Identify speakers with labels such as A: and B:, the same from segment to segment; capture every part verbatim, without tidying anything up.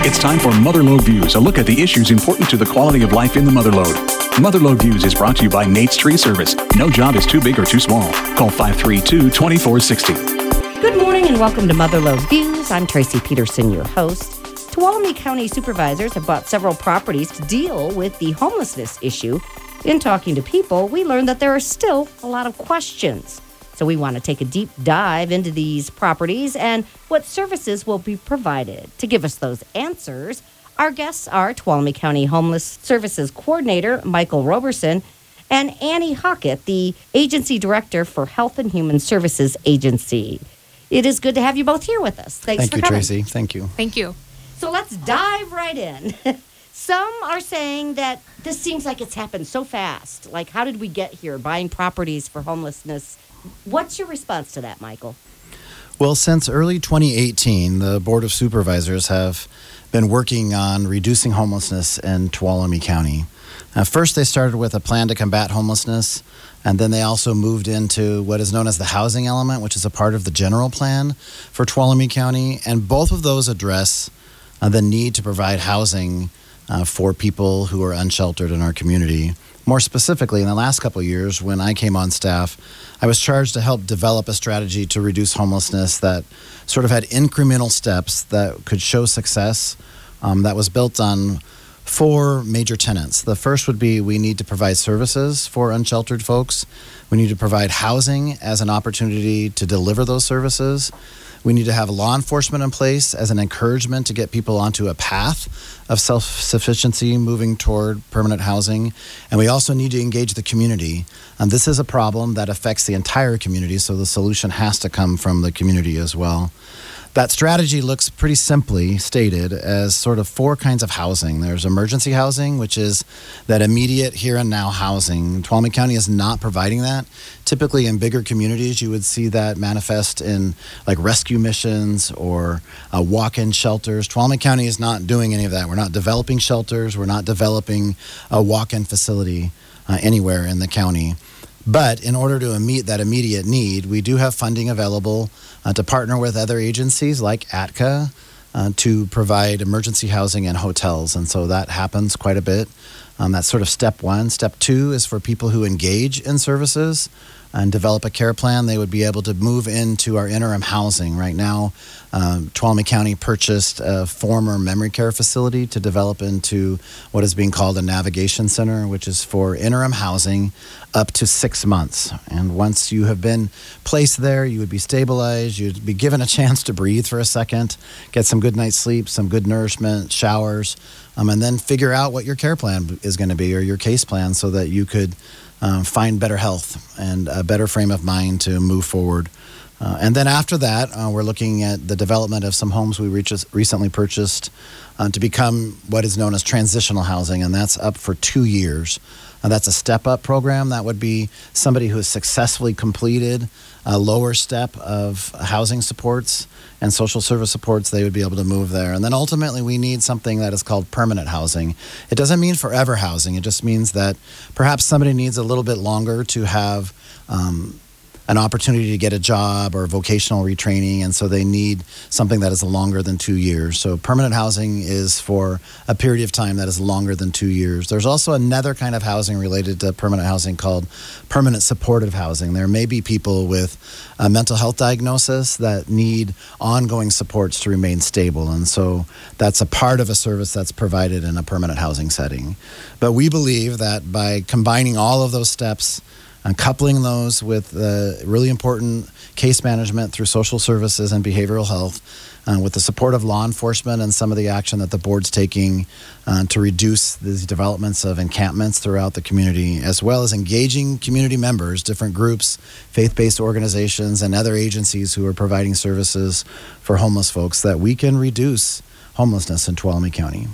A: It's time for Motherlode Views, a look at the issues important to the quality of life in the Motherlode. Motherlode Views is brought to you by Nate's Tree Service. No job is too big or too small. Call five three two, two four six zero.
B: Good morning and welcome to Motherlode Views. I'm Tracy Peterson, your host. Tuolumne County supervisors have bought several properties to deal with the homelessness issue. In talking to people, we learned that there are still a lot of questions. So we want to take a deep dive into these properties and what services will be provided. To give us those answers, our guests are Tuolumne County Homeless Services Coordinator Michael Roberson and Annie Hockett, the Agency Director for Health and Human Services Agency. It is good to have you both here with us. Thanks
C: Thank
B: for
C: you,
B: coming.
C: Tracy. Thank you.
D: Thank you.
B: So let's dive right in. Some are saying that this seems like it's happened so fast. Like, how did we get here, buying properties for homelessness? What's your response to that, Michael?
C: Well, since early twenty eighteen, the Board of Supervisors have been working on reducing homelessness in Tuolumne County. Uh, first, they started with a plan to combat homelessness, and then they also moved into what is known as the housing element, which is a part of the general plan for Tuolumne County. And both of those address uh, the need to provide housing uh, for people who are unsheltered in our community. More specifically, in the last couple of years, when I came on staff, I was charged to help develop a strategy to reduce homelessness that sort of had incremental steps that could show success, um, that was built on four major tenets. The first would be we need to provide services for unsheltered folks. We need to provide housing as an opportunity to deliver those services. We need to have law enforcement in place as an encouragement to get people onto a path of self-sufficiency moving toward permanent housing. And we also need to engage the community. And this is a problem that affects the entire community, so the solution has to come from the community as well. That strategy looks pretty simply stated as sort of four kinds of housing. There's emergency housing, which is that immediate here and now housing. Tuolumne County is not providing that. Typically in bigger communities, you would see that manifest in like rescue missions or uh, walk-in shelters. Tuolumne County is not doing any of that. We're not developing shelters. We're not developing a walk-in facility uh, anywhere in the county. But in order to meet that immediate need, we do have funding available uh, to partner with other agencies like A T C A uh, to provide emergency housing and hotels. And so that happens quite a bit. Um, that's sort of step one. Step two is for people who engage in services and develop a care plan. They would be able to move into our interim housing. Right now, um, Tuolumne County purchased a former memory care facility to develop into what is being called a navigation center, which is for interim housing up to six months. And once you have been placed there, you would be stabilized, you'd be given a chance to breathe for a second, get some good night's sleep, some good nourishment, showers, um, and then figure out what your care plan is going to be or your case plan so that you could Uh, find better health and a better frame of mind to move forward. Uh, and then after that, uh, we're looking at the development of some homes we reach- recently purchased uh, to become what is known as transitional housing, and that's up for two years. Uh, that's a step-up program. That would be somebody who has successfully completed a lower step of housing supports and social service supports. They would be able to move there. And then ultimately, we need something that is called permanent housing. It doesn't mean forever housing. It just means that perhaps somebody needs a little bit longer to have um, an opportunity to get a job or vocational retraining, and so they need something that is longer than two years. So permanent housing is for a period of time that is longer than two years. There's also another kind of housing related to permanent housing called permanent supportive housing. There may be people with a mental health diagnosis that need ongoing supports to remain stable, and so that's a part of a service that's provided in a permanent housing setting. But we believe that by combining all of those steps and coupling those with uh, really important case management through social services and behavioral health, uh, with the support of law enforcement and some of the action that the board's taking uh, to reduce these developments of encampments throughout the community, as well as engaging community members, different groups, faith-based organizations, and other agencies who are providing services for homeless folks, that we can reduce homelessness in Tuolumne County.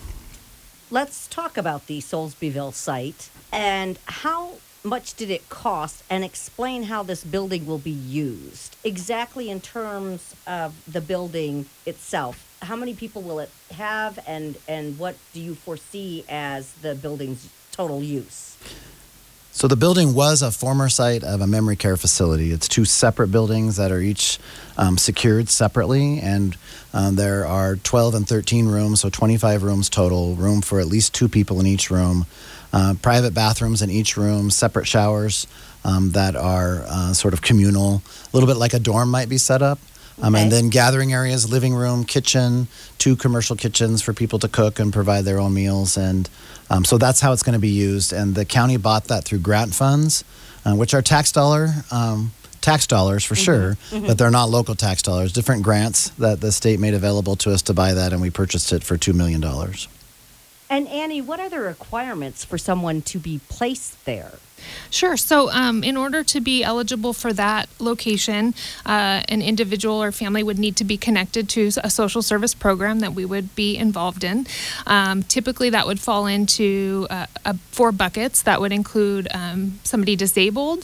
B: Let's talk about the Soulsbyville site and how much did it cost, and explain how this building will be used exactly in terms of the building itself. How many people will it have, and and what do you foresee as the building's total use?
C: So the building was a former site of a memory care facility. It's two separate buildings that are each um, secured separately, and um, there are twelve and thirteen rooms, so twenty-five rooms total, room for at least two people in each room, uh, private bathrooms in each room, separate showers um, that are uh, sort of communal, a little bit like a dorm might be set up. Um,
B: Okay.
C: And then gathering areas, living room, kitchen, two commercial kitchens for people to cook and provide their own meals. And um, so that's how it's going to be used. And the county bought that through grant funds, uh, which are tax dollar, um, tax dollars for sure, but they're not local tax dollars. Different grants that the state made available to us to buy that, and we purchased it for two million dollars.
B: And Annie, what are the requirements for someone to be placed there?
D: Sure. So, um, in order to be eligible for that location, uh, an individual or family would need to be connected to a social service program that we would be involved in. Um, typically, that would fall into uh, uh, four buckets. That would include um, somebody disabled,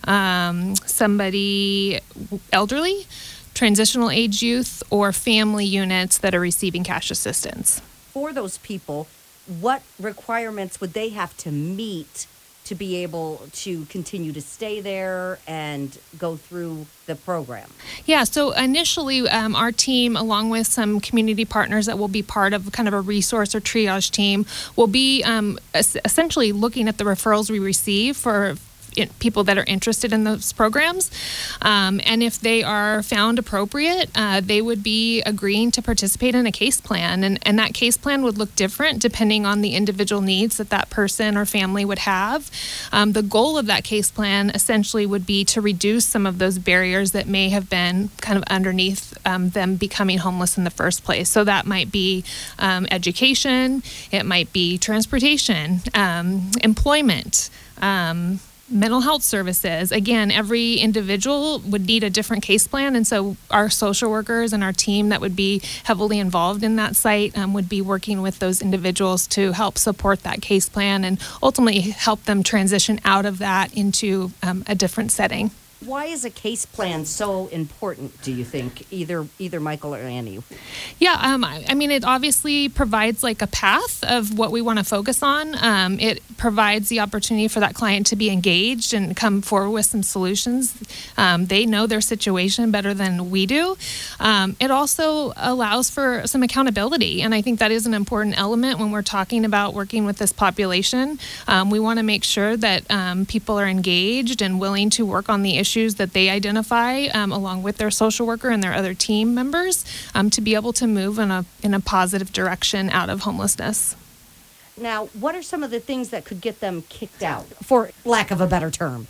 D: um, somebody elderly, transitional age youth, or family units that are receiving cash assistance.
B: For those people, what requirements would they have to meet to be able to continue to stay there and go through the program?
D: Yeah, so initially um, our team, along with some community partners that will be part of kind of a resource or triage team, will be um, es- essentially looking at the referrals we receive for it, people that are interested in those programs. Um, and if they are found appropriate, uh, they would be agreeing to participate in a case plan. And, and that case plan would look different depending on the individual needs that that person or family would have. Um, the goal of that case plan essentially would be to reduce some of those barriers that may have been kind of underneath um, them becoming homeless in the first place. So that might be um, education, it might be transportation, um, employment, um, mental health services. Again, every individual would need a different case plan, and so our social workers and our team that would be heavily involved in that site um, would be working with those individuals to help support that case plan and ultimately help them transition out of that into um, a different setting.
B: Why is a case plan so important, do you think, either either Michael or Annie?
D: Yeah, um, I, I mean, it obviously provides like a path of what we want to focus on. Um, it provides the opportunity for that client to be engaged and come forward with some solutions. Um, they know their situation better than we do. Um, it also allows for some accountability, and I think that is an important element when we're talking about working with this population. Um, we want to make sure that um, people are engaged and willing to work on the issue issues that they identify um, along with their social worker and their other team members um, to be able to move in a in a positive direction out of homelessness.
B: Now, what are some of the things that could get them kicked out, for lack of a better term?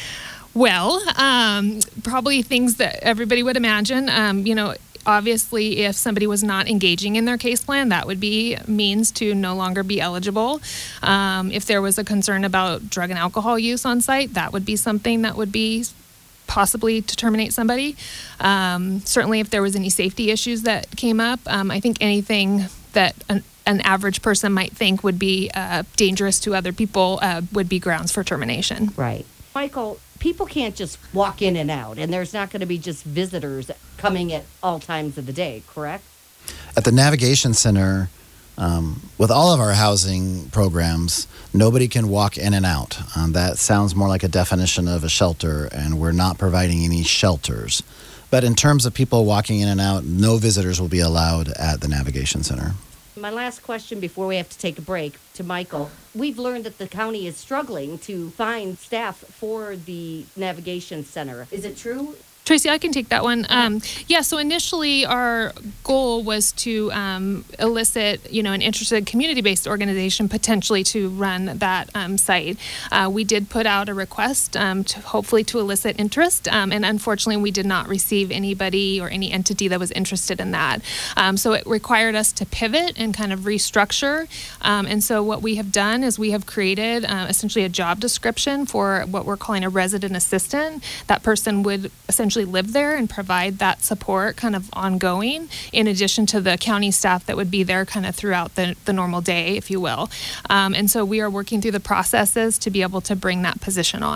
D: Well, um, probably things that everybody would imagine. Um, you know, obviously, if somebody was not engaging in their case plan, that would be means to no longer be eligible. Um, if there was a concern about drug and alcohol use on site, that would be something that would be possibly to terminate somebody. Um, certainly, if there was any safety issues that came up, um, I think anything that an, an average person might think would be uh, dangerous to other people uh, would be grounds for termination.
B: Right. Michael, people can't just walk in and out, and there's not going to be just visitors coming at all times of the day, correct?
C: At the Navigation Center, um, with all of our housing programs, nobody can walk in and out. Um, that sounds more like a definition of a shelter, and we're not providing any shelters. But in terms of people walking in and out, no visitors will be allowed at the Navigation Center.
B: My last question before we have to take a break to Michael. We've learned that the county is struggling to find staff for the Navigation Center. Is it true?
D: Tracy, I can take that one. Um, yeah, so initially our goal was to um, elicit, you know, an interested community-based organization potentially to run that um, site. Uh, we did put out a request um, to hopefully to elicit interest, um, and unfortunately we did not receive anybody or any entity that was interested in that. Um, so it required us to pivot and kind of restructure. Um, and so what we have done is we have created uh, essentially a job description for what we're calling a resident assistant. That person would essentially live there and provide that support kind of ongoing, in addition to the county staff that would be there kind of throughout the, the normal day, if you will. Um, and so we are working through the processes to be able to bring that position on.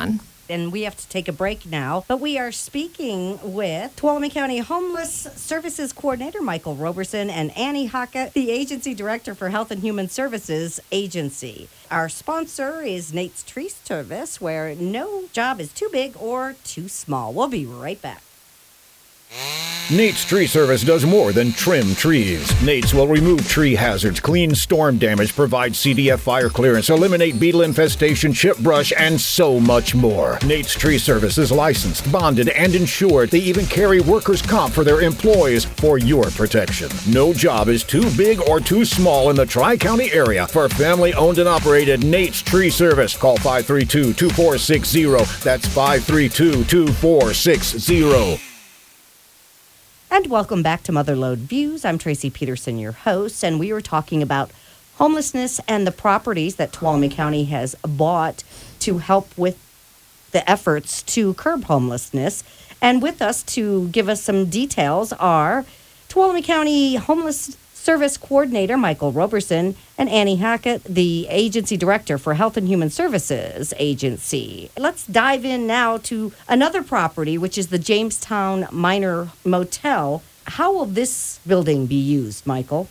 B: And we have to take a break now. But we are speaking with Tuolumne County Homeless Services Coordinator Michael Roberson and Annie Hackett, the Agency Director for Health and Human Services Agency. Our sponsor is Nate's Tree Service, where no job is too big or too small. We'll be right back.
E: Nate's Tree Service does more than trim trees. Nate's will remove tree hazards, clean storm damage, provide C D F fire clearance, eliminate beetle infestation, chip brush, and so much more. Nate's Tree Service is licensed, bonded, and insured. They even carry workers' comp for their employees for your protection. No job is too big or too small in the Tri-County area for family-owned and operated Nate's Tree Service. Call five three two, two four six zero. That's five three two, two four six zero.
B: And welcome back to Motherlode Views. I'm Tracy Peterson, your host, and we were talking about homelessness and the properties that Tuolumne County has bought to help with the efforts to curb homelessness. And with us to give us some details are Tuolumne County Homeless Service Coordinator Michael Roberson and Annie Hackett, the Agency Director for Health and Human Services Agency. Let's dive in now to another property, which is the Jamestown Minor Motel. How will this building be used, Michael?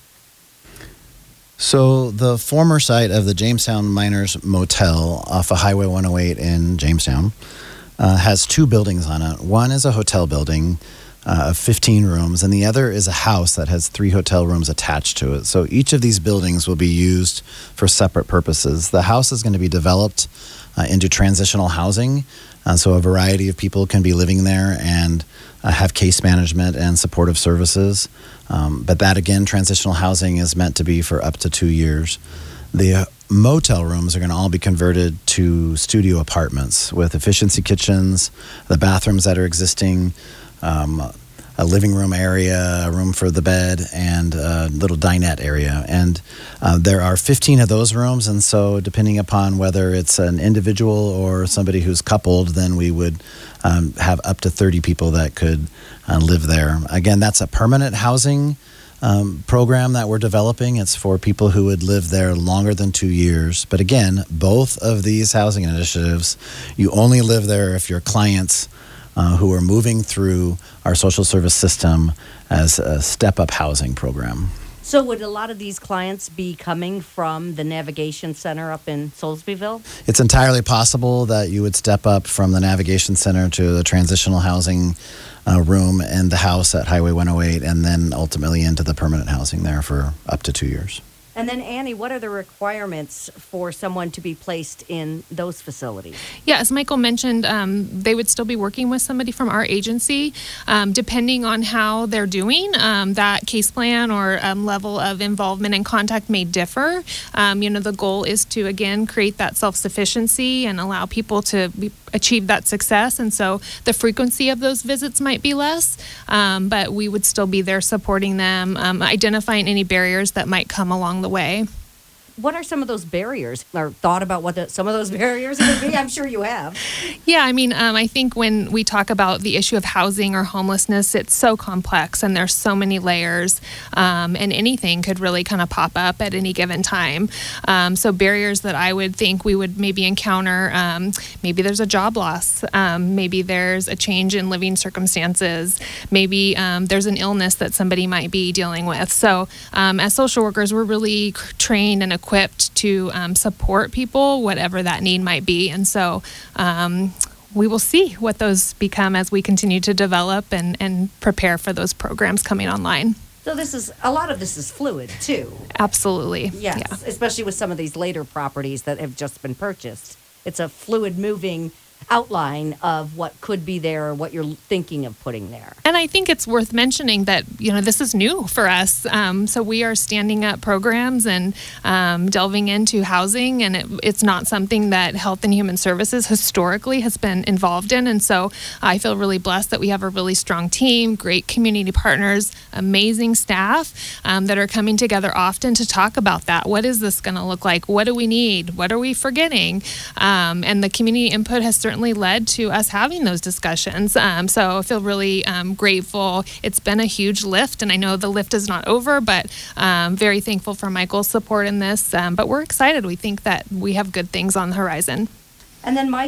C: So the former site of the Jamestown Miners Motel off of Highway one oh eight in Jamestown uh, has two buildings on it. One is a hotel building Uh, of fifteen rooms, and the other is a house that has three hotel rooms attached to it. So each of these buildings will be used for separate purposes. The house is going to be developed uh, into transitional housing, uh, so a variety of people can be living there and uh, have case management and supportive services. Um, but that, again, transitional housing is meant to be for up to two years. The uh, motel rooms are going to all be converted to studio apartments with efficiency kitchens, the bathrooms that are existing, Um, a living room area, a room for the bed, and a little dinette area. And uh, there are fifteen of those rooms, and so depending upon whether it's an individual or somebody who's coupled, then we would um, have up to thirty people that could uh, live there. Again, that's a permanent housing um, program that we're developing. It's for people who would live there longer than two years. But again, both of these housing initiatives, you only live there if your clients Uh, who are moving through our social service system as a step-up housing program.
B: So would a lot of these clients be coming from the Navigation Center up in Soulsbyville?
C: It's entirely possible that you would step up from the Navigation Center to the transitional housing uh, room and the house at Highway one oh eight, and then ultimately into the permanent housing there for up to two years.
B: And then, Annie, what are the requirements for someone to be placed in those facilities?
D: Yeah, as Michael mentioned, um, they would still be working with somebody from our agency. Um, depending on how they're doing, um, that case plan or um, level of involvement and contact may differ. Um, you know, the goal is to, again, create that self-sufficiency and allow people to be, achieve that success. And so the frequency of those visits might be less, um, but we would still be there supporting them, um, identifying any barriers that might come along the way.
B: What are some of those barriers, or thought about what the, some of those barriers would be? I'm sure you have.
D: Yeah, I mean, um, I think when we talk about the issue of housing or homelessness, it's so complex and there's so many layers, um, and anything could really kind of pop up at any given time. Um, so barriers that I would think we would maybe encounter, um, maybe there's a job loss, um, maybe there's a change in living circumstances, maybe um, there's an illness that somebody might be dealing with. So um, as social workers, we're really trained and equipped equipped to um, support people, whatever that need might be. And so um, we will see what those become as we continue to develop and, and prepare for those programs coming online.
B: So this is, a lot of this is fluid too.
D: Absolutely.
B: Yes,
D: Yeah.
B: especially with some of these later properties that have just been purchased. It's a fluid moving outline of what could be there or what you're thinking of putting there.
D: And I think it's worth mentioning that, you know, this is new for us. Um, so we are standing up programs and um, delving into housing, and it, it's not something that Health and Human Services historically has been involved in. And so I feel really blessed that we have a really strong team, great community partners, amazing staff um, that are coming together often to talk about that. What is this going to look like? What do we need? What are we forgetting? Um, and the community input has certainly led to us having those discussions. Um, so I feel really um, grateful. It's been a huge lift, and I know the lift is not over, but um, very thankful for Michael's support in this. Um, but we're excited. We think that we have good things on the horizon.
B: And then, Michael,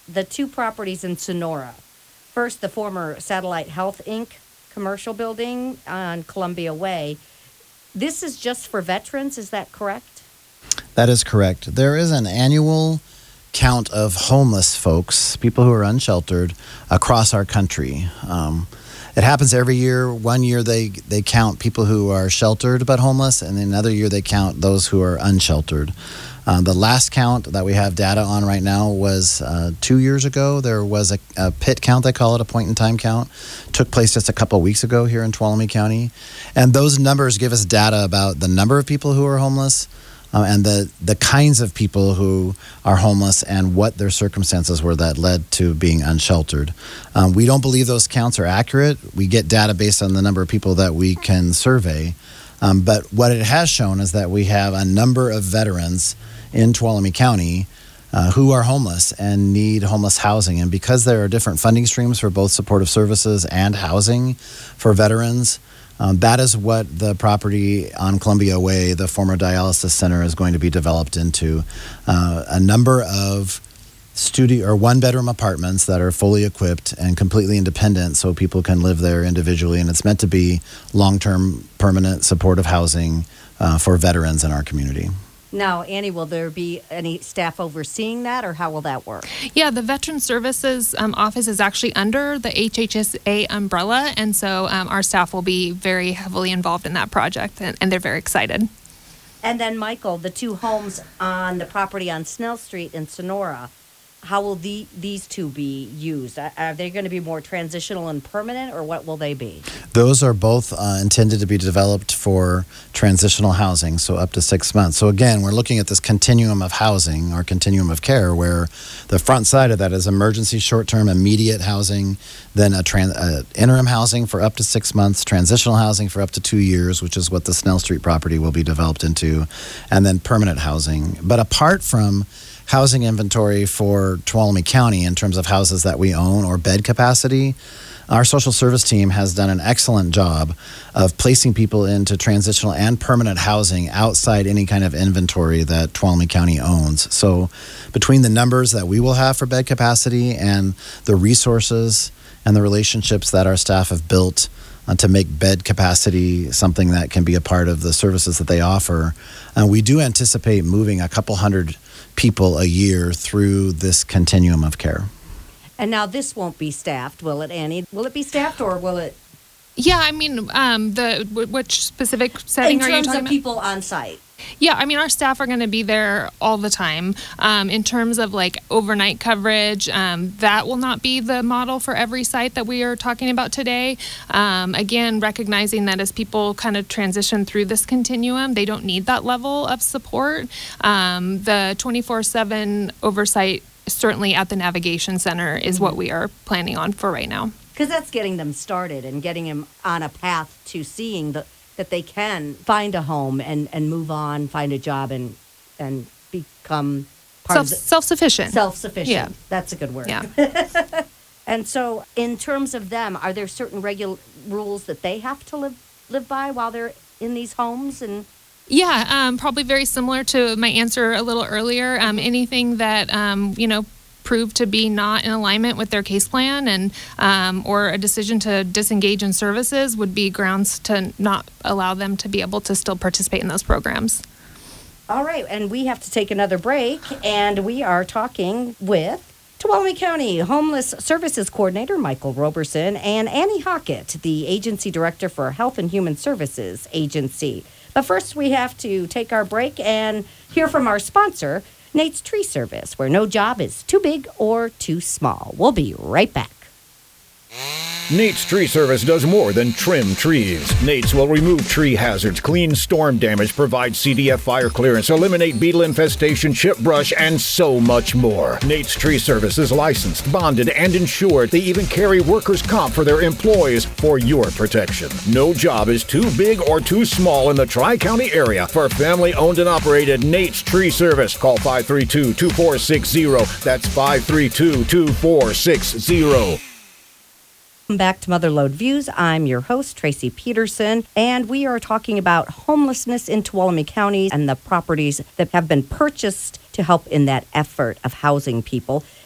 B: the two properties in Sonora. First, the former Satellite Health Incorporated commercial building on Columbia Way. This is just for veterans, is that correct?
C: That is correct. There is an annual count of homeless folks, people who are unsheltered, across our country. Um, it happens every year. One year they, they count people who are sheltered but homeless, and another year they count those who are unsheltered. Uh, the last count that we have data on right now was uh, two years ago. There was a, a pit count, they call it, a point-in-time count. Took place just a couple of weeks ago here in Tuolumne County. And those numbers give us data about the number of people who are homeless, Uh, and the, the kinds of people who are homeless and what their circumstances were that led to being unsheltered. Um, we don't believe those counts are accurate. We get data based on the number of people that we can survey. Um, but what it has shown is that we have a number of veterans in Tuolumne County uh, who are homeless and need homeless housing. And because there are different funding streams for both supportive services and housing for veterans, Um, that is what the property on Columbia Way, the former dialysis center, is going to be developed into. Uh, a number of studio or one-bedroom apartments that are fully equipped and completely independent, so people can live there individually. And it's meant to be long-term, permanent, supportive housing uh, for veterans in our community.
B: Now, Annie, will there be any staff overseeing that, or how will that work?
D: Yeah, the Veteran Services um, Office is actually under the H H S A umbrella, and so um, our staff will be very heavily involved in that project, and, and they're very excited.
B: And then, Michael, the two homes on the property on Snell Street in Sonora, how will the, these two be used? Are, are they going to be more transitional and permanent, or what will they be?
C: Those are both uh, intended to be developed for transitional housing, so up to six months. So again, we're looking at this continuum of housing, or continuum of care, where the front side of that is emergency, short-term, immediate housing, then a tran- uh, interim housing for up to six months, transitional housing for up to two years, which is what the Snell Street property will be developed into, and then permanent housing. But apart from housing inventory for Tuolumne County in terms of houses that we own or bed capacity, our social service team has done an excellent job of placing people into transitional and permanent housing outside any kind of inventory that Tuolumne County owns. So between the numbers that we will have for bed capacity and the resources and the relationships that our staff have built Uh, to make bed capacity something that can be a part of the services that they offer, uh, we do anticipate moving a couple hundred people a year through this continuum of care.
B: And now this won't be staffed, will it, Annie? Will it be staffed, or will it?
D: Yeah, I mean, um, the which specific setting are you talking about?
B: In terms of people on site.
D: Yeah, I mean, our staff are going to be there all the time. Um, in terms of like overnight coverage, um, that will not be the model for every site that we are talking about today. Um, again, recognizing that as people kind of transition through this continuum, they don't need that level of support. Um, the twenty-four seven oversight, certainly at the Navigation Center, is what we are planning on for right now.
B: Because that's getting them started and getting them on a path to seeing the that they can find a home and, and move on, find a job, and and become part
D: Self,
B: of the,
D: self-sufficient.
B: Self-sufficient.
D: Yeah.
B: That's a good word.
D: Yeah.
B: And so in terms of them, are there certain regular rules that they have to live live by while they're in these homes? And
D: Yeah, um, probably very similar to my answer a little earlier. Um, anything that, um, you know, proved to be not in alignment with their case plan and um, or a decision to disengage in services would be grounds to not allow them to be able to still participate in those programs.
B: All right, and we have to take another break, and we are talking with Tuolumne County Homeless Services Coordinator Michael Roberson and Annie Hockett, the Agency Director for Health and Human Services Agency. But first, we have to take our break and hear from our sponsor, Nate's Tree Service, where no job is too big or too small. We'll be right back.
E: Nate's Tree Service does more than trim trees. Nate's will remove tree hazards, clean storm damage, provide C D F fire clearance, eliminate beetle infestation, chip brush, and so much more. Nate's Tree Service is licensed, bonded, and insured. They even carry workers' comp for their employees for your protection. No job is too big or too small in the Tri-County area for family-owned and operated Nate's Tree Service. Call five three two, two four six zero. That's five three two, two four six zero.
B: Welcome back to Motherlode Views. I'm your host, Tracy Peterson, and we are talking about homelessness in Tuolumne County and the properties that have been purchased to help in that effort of housing people.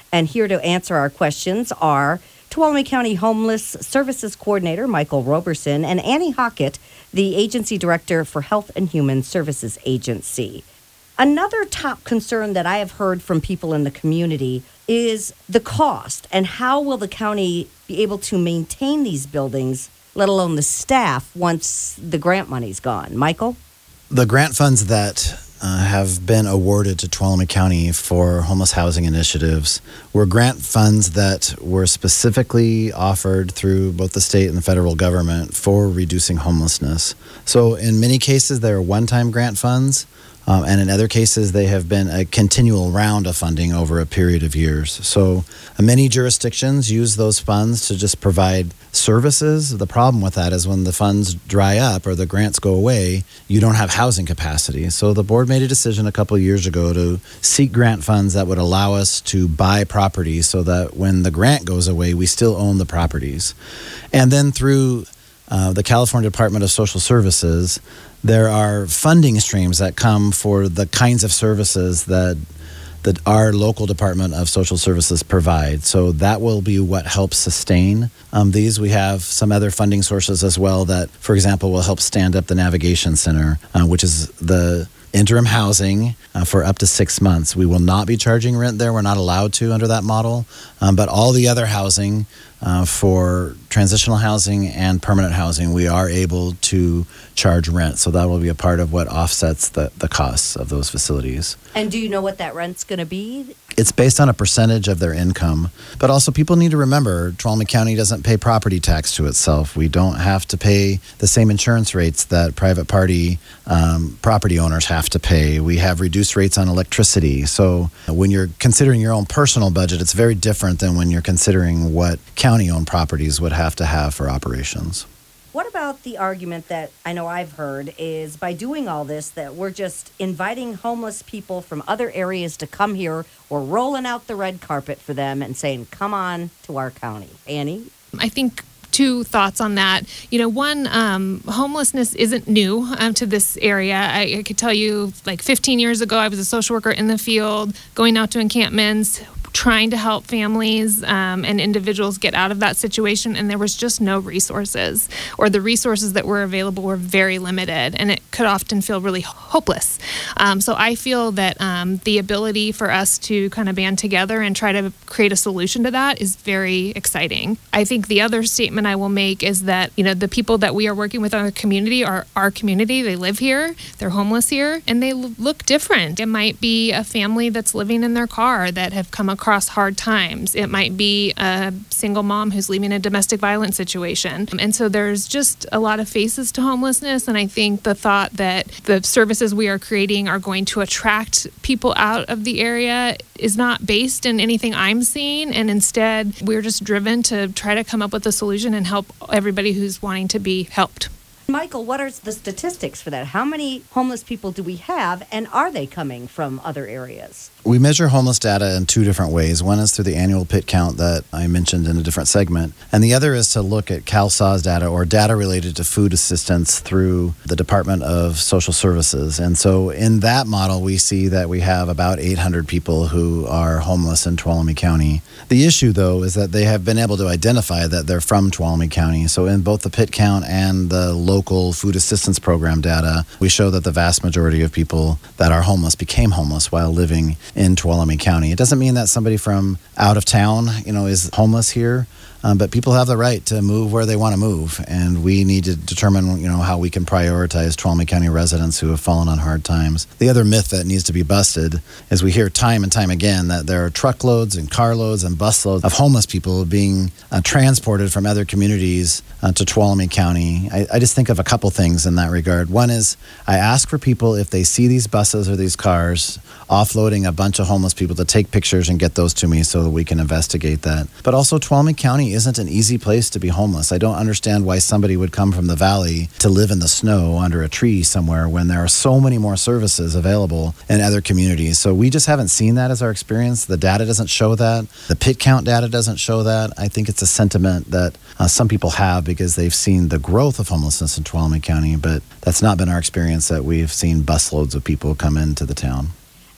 B: And here to answer our questions are Tuolumne County Homeless Services Coordinator Michael Roberson and Annie Hockett, the Agency Director for Health and Human Services Agency. Another top concern that I have heard from people in the community is the cost and how will the county be able to maintain these buildings, let alone the staff, once the grant money's gone. Michael?
C: The grant funds that uh, have been awarded to Tuolumne County for homeless housing initiatives were grant funds that were specifically offered through both the state and the federal government for reducing homelessness. So in many cases, they are one-time grant funds. Um, and in other cases, they have been a continual round of funding over a period of years. So uh, many jurisdictions use those funds to just provide services. The problem with that is when the funds dry up or the grants go away, you don't have housing capacity. So the board made a decision a couple of years ago to seek grant funds that would allow us to buy properties so that when the grant goes away, we still own the properties. And then through uh, the California Department of Social Services, there are funding streams that come for the kinds of services that that our local Department of Social Services provide. So that will be what helps sustain um, these. We have some other funding sources as well that, for example, will help stand up the Navigation Center, uh, which is the interim housing uh, for up to six months. We will not be charging rent there. We're not allowed to under that model. Um, but all the other housing uh, for transitional housing and permanent housing, we are able to charge rent. So that will be a part of what offsets the, the costs of those facilities.
B: And do you know what that rent's going to be?
C: It's based on a percentage of their income. But also people need to remember, Tuolumne County doesn't pay property tax to itself. We don't have to pay the same insurance rates that private party um, property owners have to pay. We have reduced rates on electricity. So when you're considering your own personal budget, it's very different than when you're considering what county-owned properties would have to have for operations.
B: What about the argument that I know I've heard is by doing all this that we're just inviting homeless people from other areas to come here or rolling out the red carpet for them and saying, come on to our county? Annie?
D: I think two thoughts on that. You know, one, um, homelessness isn't new um, to this area. I, I could tell you like fifteen years ago, I was a social worker in the field, going out to encampments, trying to help families um, and individuals get out of that situation, and there was just no resources, or the resources that were available were very limited, and it could often feel really hopeless. Um, so I feel that um, the ability for us to kind of band together and try to create a solution to that is very exciting. I think the other statement I will make is that, you know, the people that we are working with in our community are our community. They live here, they're homeless here, and they l- look different. It might be a family that's living in their car that have come across across hard times. It might be a single mom who's leaving a domestic violence situation. And so there's just a lot of faces to homelessness. And I think the thought that the services we are creating are going to attract people out of the area is not based in anything I'm seeing. And instead, we're just driven to try to come up with a solution and help everybody who's wanting to be helped.
B: Michael, what are the statistics for that? How many homeless people do we have, and are they coming from other areas?
C: We measure homeless data in two different ways. One is through the annual pit count that I mentioned in a different segment, and the other is to look at CalSAWS data, or data related to food assistance through the Department of Social Services. And so in that model, we see that we have about eight hundred people who are homeless in Tuolumne County. The issue, though, is that they have been able to identify that they're from Tuolumne County. So in both the pit count and the local food assistance program data, we show that the vast majority of people that are homeless became homeless while living in Tuolumne County. It doesn't mean that somebody from out of town, you know, is homeless here. Um, but people have the right to move where they want to move, and we need to determine, you know, how we can prioritize Tuolumne County residents who have fallen on hard times. The other myth that needs to be busted is we hear time and time again that there are truckloads and carloads and busloads of homeless people being uh, transported from other communities uh, to Tuolumne County. I, I just think of a couple things in that regard. One is I ask for people, if they see these buses or these cars offloading a bunch of homeless people, to take pictures and get those to me so that we can investigate that. But also, Tuolumne County isn't an easy place to be homeless. I don't understand why somebody would come from the valley to live in the snow under a tree somewhere when there are so many more services available in other communities. So we just haven't seen that as our experience. The data doesn't show that. The pit count data doesn't show that. I think it's a sentiment that uh, some people have because they've seen the growth of homelessness in Tuolumne County, but that's not been our experience, that we've seen busloads of people come into the town.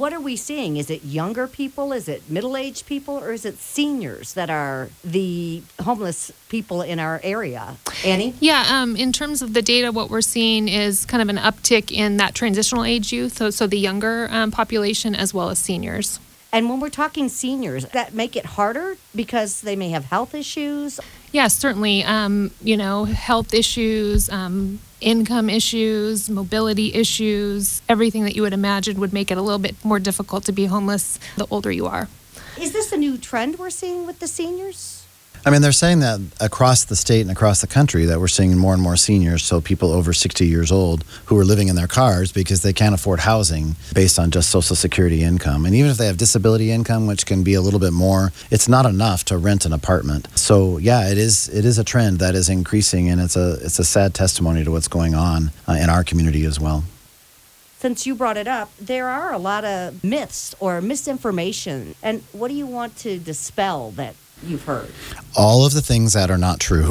B: What are we seeing? Is it younger people? Is it middle-aged people? Or is it seniors that are the homeless people in our area? Annie?
D: Yeah, um, in terms of the data, what we're seeing is kind of an uptick in that transitional age youth, so, so the younger um, population as well as seniors.
B: And when we're talking seniors, that make it harder because they may have health issues?
D: Yes, certainly. Um, you know, health issues, um, income issues, mobility issues, everything that you would imagine would make it a little bit more difficult to be homeless the older you are.
B: Is this a new trend we're seeing with the seniors?
C: I mean, they're saying that across the state and across the country that we're seeing more and more seniors, so people over sixty years old who are living in their cars because they can't afford housing based on just Social Security income. And even if they have disability income, which can be a little bit more, it's not enough to rent an apartment. So yeah, it is it is a trend that is increasing, and it's a it's a sad testimony to what's going on uh, in our community as well.
B: Since you brought it up, there are a lot of myths or misinformation. And what do you want to dispel that you've heard?
C: All of the things that are not true.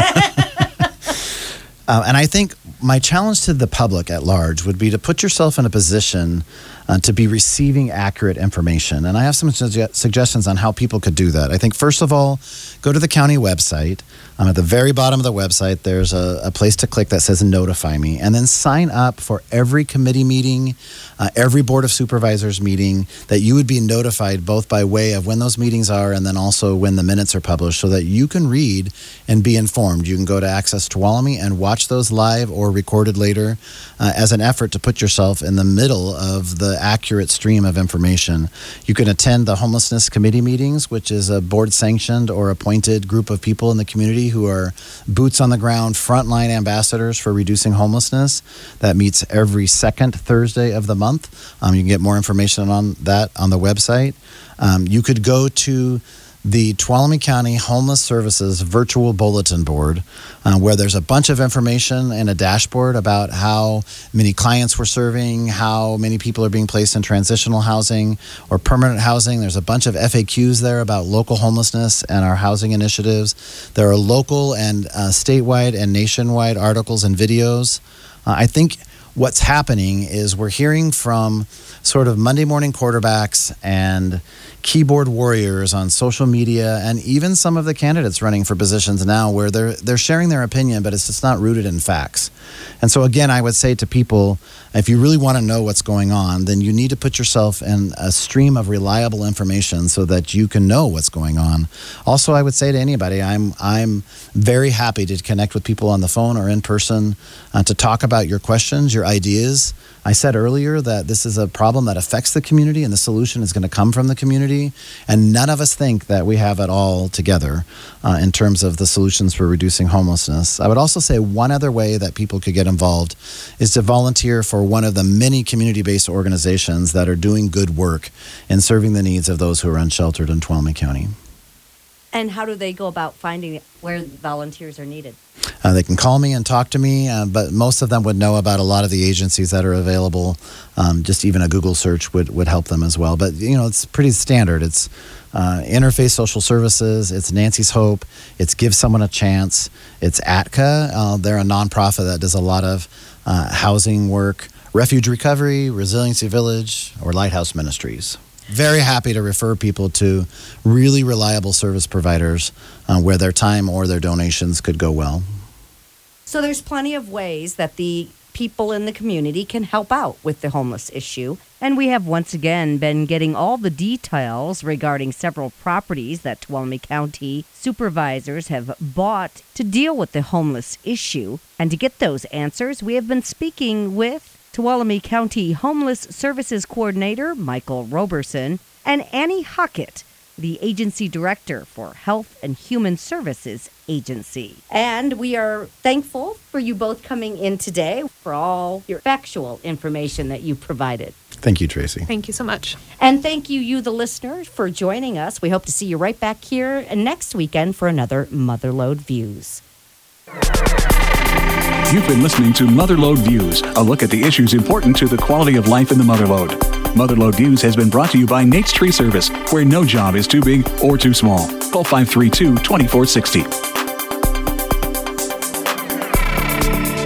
C: uh, and I think my challenge to the public at large would be to put yourself in a position uh, to be receiving accurate information. And I have some suge- suggestions on how people could do that. I think, first of all, go to the county website. Um, at the very bottom of the website, there's a, a place to click that says Notify Me, and then sign up for every committee meeting, uh, every Board of Supervisors meeting, that you would be notified both by way of when those meetings are and then also when the minutes are published, so that you can read and be informed. You can go to Access Tuolumne and watch those live or recorded later uh, as an effort to put yourself in the middle of the accurate stream of information. You can attend the Homelessness Committee meetings, which is a board-sanctioned or appointed group of people in the community who are boots on the ground, frontline ambassadors for reducing homelessness. That meets every second Thursday of the month. Um, you can get more information on that on the website. Um, you could go to the Tuolumne County Homeless Services Virtual Bulletin Board, uh, where there's a bunch of information and a dashboard about how many clients we're serving, how many people are being placed in transitional housing or permanent housing. There's a bunch of F A Qs there about local homelessness and our housing initiatives. There are local and uh, statewide and nationwide articles and videos. Uh, I think what's happening is we're hearing from sort of Monday morning quarterbacks and keyboard warriors on social media, and even some of the candidates running for positions now, where they're they're sharing their opinion, but it's just not rooted in facts. And so again, I would say to people, if you really want to know what's going on, then you need to put yourself in a stream of reliable information so that you can know what's going on. Also, I would say to anybody, I'm I'm very happy to connect with people on the phone or in person uh, to talk about your questions, your ideas. I said earlier that this is a problem that affects the community, and the solution is going to come from the community. And none of us think that we have it all together uh, in terms of the solutions for reducing homelessness. I would also say one other way that people could get involved is to volunteer for one of the many community-based organizations that are doing good work in serving the needs of those who are unsheltered in Tuolumne County.
B: And how do they go about finding where volunteers are needed?
C: Uh, they can call me and talk to me, uh, but most of them would know about a lot of the agencies that are available. Um, just even a Google search would, would help them as well. But, you know, it's pretty standard. It's uh, Interface Social Services, it's Nancy's Hope, it's Give Someone a Chance, it's A T C A. Uh, they're a nonprofit that does a lot of uh, housing work, Refuge Recovery, Resiliency Village, or Lighthouse Ministries. Very happy to refer people to really reliable service providers uh, where their time or their donations could go well.
B: So there's plenty of ways that the people in the community can help out with the homeless issue. And we have once again been getting all the details regarding several properties that Tuolumne County supervisors have bought to deal with the homeless issue. And to get those answers, we have been speaking with Tuolumne County Homeless Services Coordinator Michael Roberson and Annie Hockett, the Agency Director for Health and Human Services Agency. And we are thankful for you both coming in today for all your factual information that you provided.
C: Thank you, Tracy.
D: Thank you so much.
B: And thank you, you the listener, for joining us. We hope to see you right back here next weekend for another Motherlode Views.
A: You've been listening to Motherlode Views, a look at the issues important to the quality of life in the Motherlode. Motherlode Views has been brought to you by Nate's Tree Service, where no job is too big or too small. Call five three two, two four six zero.